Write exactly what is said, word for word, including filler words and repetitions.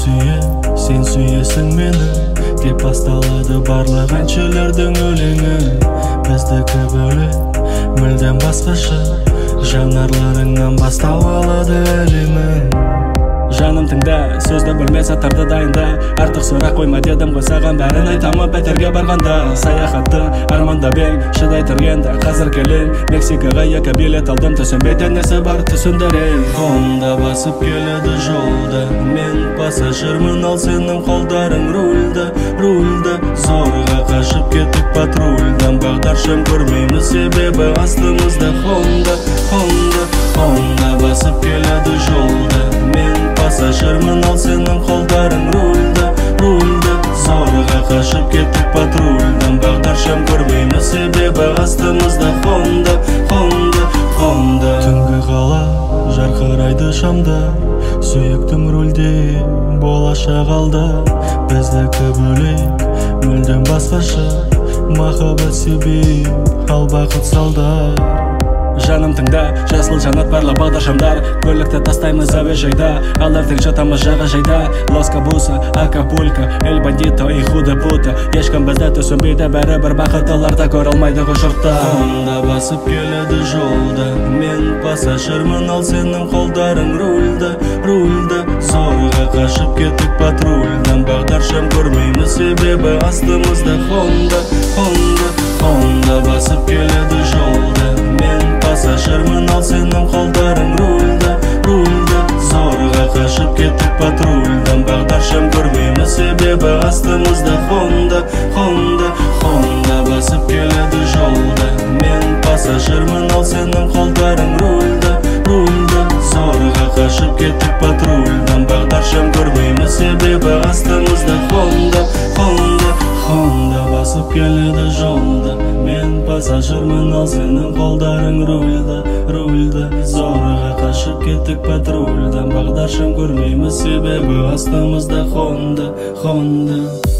сүйе, сен сүйесің мені, деп басталады барлық әншілердің өлеңі. Біздікі бөлек, мүлдем басқаша, жанарларыңнан бастау алады әлемің. Жаным тыңда, сөзді бөлме саттарды дайында, артық сұрақ қойма дедім ғой саған, бәрін айтамын пәтерге барғанда. Саяхатты армандап ең, шыдай тұргенде қазір келем, Мексикаға екі билет алдым, түсінбей несі бар түсіндірем. Honda басып келеді жолда, мен пассажирмын, ал сенің қолдарың рульда, рульда. Зорға қашып кеттік патрульдан, бағдаршам көрмейміз, себебі астымызда Honda, Honda. Honda басып келеді жолда, мен пассажирмын, ал сенің қолдарың рульда, рульда. Зорға қашып кеттік патрульдан, бағдаршам көрмейміз, себебі астымызда Honda, Honda, Honda. Түнгі қала жарқырайды шамда, сүйіктім рульде, болашақ алда. Біздікі бөлек, мүлдем басқаша, махаббат себеп, ал бақыт салдар. Жаным тыңда, жасыл жанат барлы бағдаршамдар, көлікті тастаймыз әуежайда, ал ертең жатамыз жағажайда. Лос Кабуса, Акапулько, Эль Бандито и Худа Пута. Ешкім бізді түсінбейді, бәрі бір бақыттыларда көр алмайды ғой жұртта. Honda басып келеді жолда, мен пассажирмын, ал сенің қолдарың рульда, рульда. Зорға қашып кеттік патрульдан, бағдаршам көрмейміз, себебі астымызда Honda, Honda. Honda басып келеді жолда, мен пассажирмын, ал сенің қолдарың рульда, рульда. Зорға қашып кеттік патрульдан, бағдаршам көрмейміз, себебі астымызда Honda, Honda. Honda басып келеді жолда, мен пассажирмын, ал сенің қолдарың рульда, рульда. Зорға қашып кеттік патрульдан, бағдаршам көрмейміз, себебі астымызда Honda, Honda. Honda басып келеді жолда, мен пассажирмын, ал сенің қолдарың рульда, рульда. Зорға қашып кеттік патрульдан, бағдаршам көрмейміз, себебі астымызда Honda, Honda.